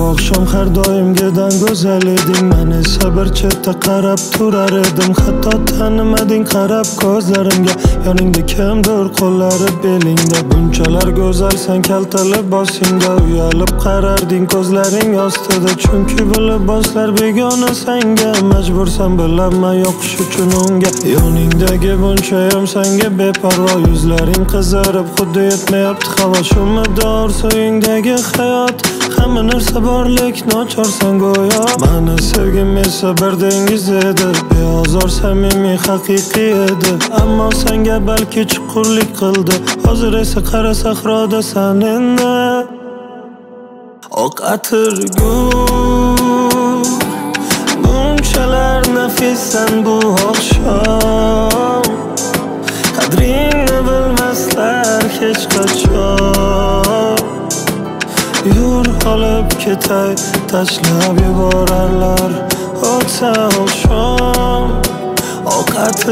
oqshom har doimgidan go'zal eding. Men esa bir chetda qarab turar edim. Hatto tanimading qarab ko'zlarimga. Yoningda kimdir qo'llari belingda. Bunchalar go'zalsan kaltalib boshingda. Uyalib qararding ko'zlaring ostida. Chunki bu liboslar begona senga. Majbursan bilaman yoqish uchun unga. Yoningdagi bunchayam senga beparvo. Yuzlaring qizarib xuddi yetmayapti havo. Shu mador so'yingdagi hayot. Hamma narsa borlik nochorsan go'yo. Mani sevgim esa bir dengiz edi. Beozor samimiy haqiqiy edi. Ammo senga balki chuqurlik qildi. Hozir esa qara sahrodasan endi. Oq atirgul bunchalar nafissan bu oqshom. Qadringni bilmaslar hech qachon. Yur olib ketay, tashlab yuborarlar o'tsa oqshom. Oq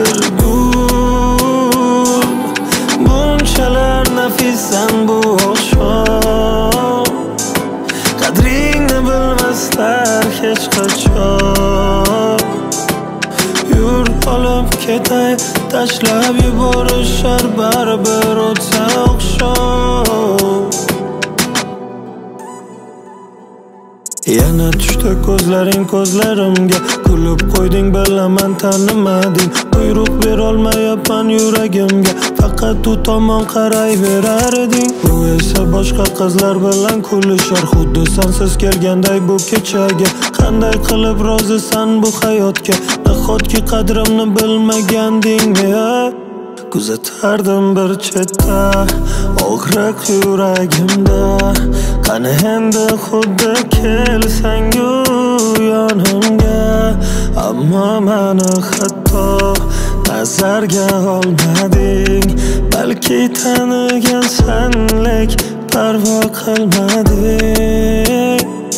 atirgul bunchalar nafissan bu oqshom. Qadringni bilmaslar hech qachon. Yur olib ketay, tashlab yuborishar baribir o'tsa oqshom. Yana tushdi ko'zlaring ko'zlarimga. Kulib qo'yding bilaman tanimading. Buyruq berolmayapman yuragimga. Faqat u tomon qarayverar eding. U esa boshqa qizlar bilan kulishar. Xuddi sensiz kelganday bu kechaga. Qanday qilib rozisan bu hayotga? Nahotki qadrimni bilmaganding ya? Kuzatardim bir chetda og'riq yuragimda. Qani endi xuddi kelsangu yonimga. Ammo mani hatto nazarga olmading. Balki tanigan senlik parvo qilmading.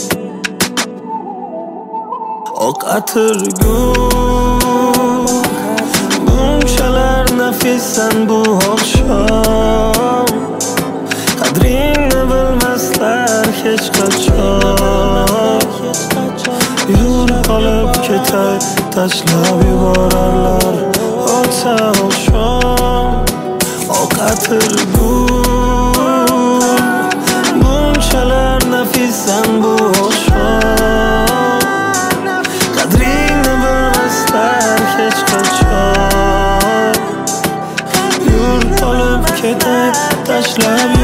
Oq atirgul bunchalar nafissan bu oqshom. Qadringni bilmaslar hech qachon. Yur olib ketay, tashlab yuborarlar o'tsa oqshom. Oq atirgul bunchalar nafissan bu oqshom. Qadringni bilmaslar hech qachon. Yur olib ketay, tashlab